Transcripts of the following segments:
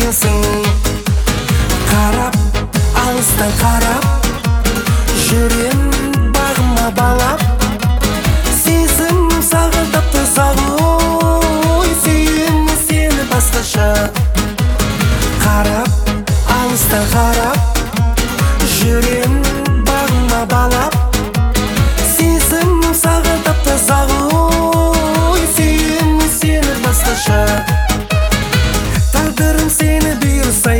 көресің. Қарап, алыстан қарап, жүрем бағыма балап, сезім сағындапты сағой, сүйем сені басқаша. Қарап, алыстан қарап, жүрем бағыма балап, сезім сағындапты сағой, сүйем сені басқаша. Тағдырым сені бұйырса,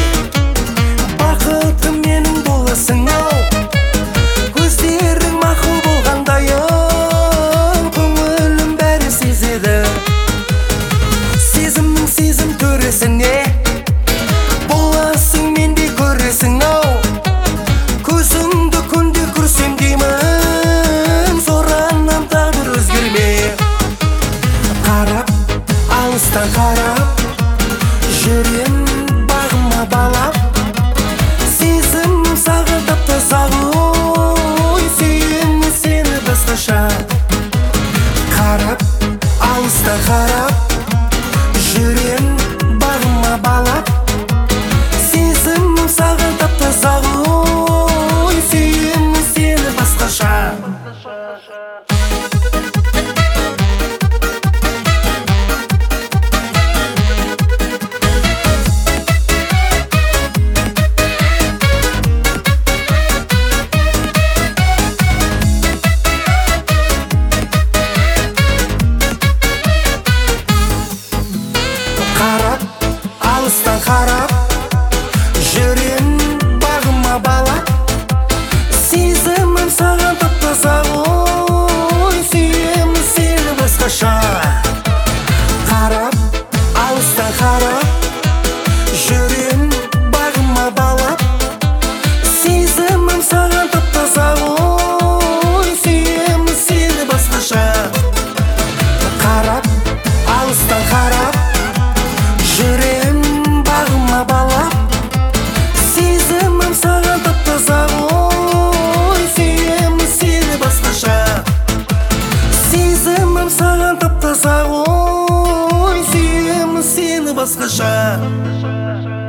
бақытым менің боласың ау. Көздерің мақұл болғандайын, көңілім бәрі сезеді. Сезімнің сезім төресіне боласың, менде көресің ау. Көзіңді күнде көрсем деймін, сораннан тағдыр өзгерме. Қарап, алыстан қарап, жүрем бағыма балап, сезім сағындапты сағой, сүйем сені басқаша. Қарап, алыстан қарап, жүрем бағыма балап, сезім сағындапты сағой, сүйем сені басқаша. Қарап, алыстан қарап, жүрем бағыма балап, сезімім саған таптаса ғой, сүйем сені басқаша. Қарап, алыстан қарап, жүрем бағыма балап, сезімім саған таптаса ғой, сүйем сені басқаша. Қарап, алыстан қарап, жүрем бағыма балап, сезімім саған таптаса ғой, сүйем сені басқаша. Сезімім саған таптаса ғой, сүйем сені басқаша.